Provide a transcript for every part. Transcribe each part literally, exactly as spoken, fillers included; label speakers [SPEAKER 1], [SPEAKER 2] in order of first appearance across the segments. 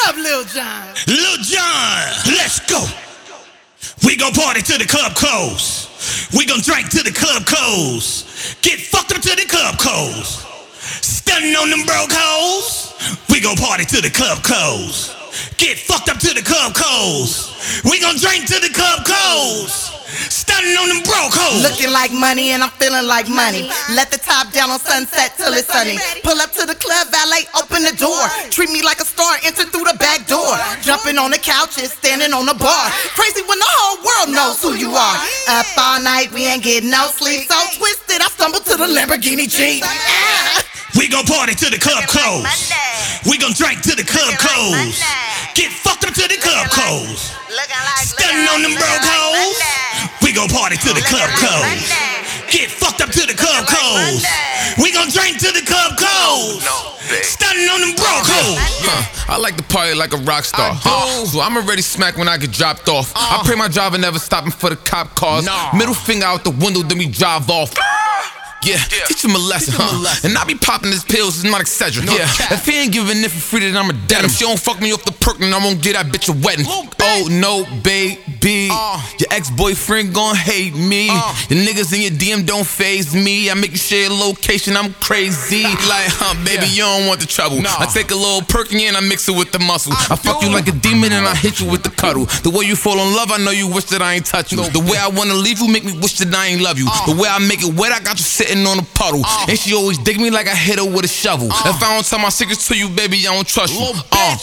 [SPEAKER 1] up, Lil Jon?
[SPEAKER 2] Lil Jon, let's go. We gon' party till the club close. We gon' drink till the club close. Get fucked up till the club close. Stunning on them broke hoes. We gon' party till the club close. Get fucked up till the club close. We gon' drink till the club close. Stunning on them broke hoes.
[SPEAKER 1] Looking like money and I'm feeling like money. Let the top down on Sunset till it's sunny. Pull up to the club, valet, open the door. Treat me like a star, enter through the back door. Jumping on the couches, standing on the bar. Crazy when the whole world knows who you are. Up all night, we ain't getting no sleep. So twisted, I stumbled to the Lamborghini Jeep. Ah.
[SPEAKER 2] We gon' party till the club close. We gon' drink till the club close. Get fucked up till the club close. Stunning on them broke hoes. We gon' party till the club close. Get fucked up till the club close. We gon' drink till the club close. Stunning on them broke hoes.
[SPEAKER 3] Huh, I like to party like a rock star. Uh, so I'm already smacked when I get dropped off. Uh, I pray my driver never stopping for the cop cars. No. Middle finger out the window, then we drive off. Yeah, yeah, teach him a lesson, huh? A lesson. And I be popping his pills, it's not Excedrin. No, yeah, cap. If he ain't giving it for free, then I'ma dead him. She don't fuck me off the perk, then I won't get that bitch a wedding. Oh no, baby, uh, your ex-boyfriend gon' hate me. Uh, your niggas in your D M don't faze me. I make you share your location, I'm crazy. Like, huh, baby, yeah. You don't want the trouble. No. I take a little perk and I mix it with the muscle. I, I fuck you like a demon and I hit you with the cuddle. The way you fall in love, I know you wish that I ain't touch you. No, the way I wanna leave you, make me wish that I ain't love you. Uh, the way I make it wet, I got you sitting on a puddle. Uh, and she always dig me like I hit her with a shovel. Uh, if I don't tell my secrets to you, baby, I don't trust you. Uh.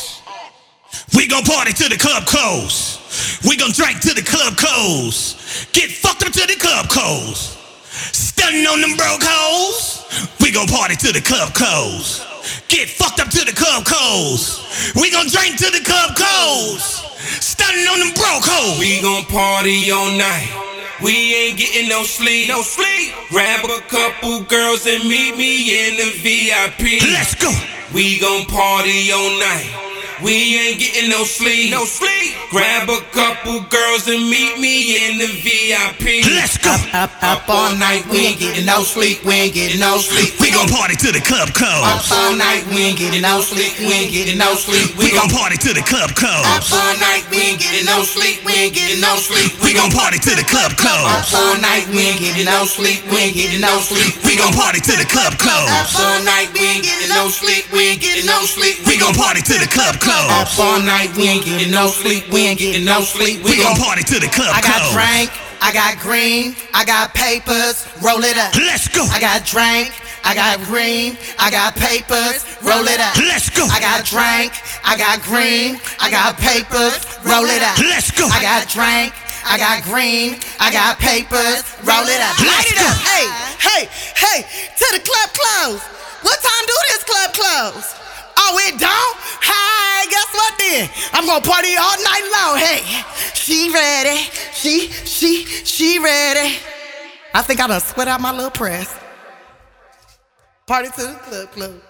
[SPEAKER 2] We gon' party till the club close. We gon' drink till the club close. Get fucked up till the club close. Stunning on them broke hoes. We gon' party till the club close. Get fucked up till the club close. We gon' drink till the club close. Stunning on them broke hoes.
[SPEAKER 4] We gon' party all night. We ain't getting no sleep. No sleep. Grab a couple girls and meet me in the V I P.
[SPEAKER 2] Let's go.
[SPEAKER 4] We gon' party all night. We ain't getting no sleep. No sleep. Grab a couple girls and meet me in the V I P.
[SPEAKER 2] Let's go.
[SPEAKER 1] Up, up, up all night. We ain't getting no sleep. We ain't getting no sleep.
[SPEAKER 2] We gon' party till the club close.
[SPEAKER 1] Up all night. We ain't getting no sleep. We ain't getting no sleep.
[SPEAKER 2] We gon' party till the club close.
[SPEAKER 1] Up all night. We ain't getting no sleep. We ain't getting no sleep.
[SPEAKER 2] We gon' party till the club close.
[SPEAKER 1] Up all night. We ain't getting no sleep. We ain't getting no sleep.
[SPEAKER 2] We gon' party till the club close.
[SPEAKER 1] Up all night. We ain't getting no sleep. We ain't getting no sleep.
[SPEAKER 2] We gon' party till the club close.
[SPEAKER 1] Up all night. We ain't getting no sleep. We ain't getting no sleep.
[SPEAKER 2] We gon' party till the club close.
[SPEAKER 1] I got drink. I got green. I got papers. Roll it up.
[SPEAKER 2] Let's go.
[SPEAKER 1] I got drink. I got green. I got papers. Roll it up.
[SPEAKER 2] Let's go.
[SPEAKER 1] I got drink. I got green. I got papers. Roll it up.
[SPEAKER 2] Let's go.
[SPEAKER 1] I got drink. I got green. I got papers. Roll it up. Light it up. Hey, hey, hey. To the club close. What time do this club close? Oh, it don't? Hi, guess what then? I'm gonna party all night long. Hey, she ready. She, she, she ready. I think I done sweat out my little press. Party to the club close.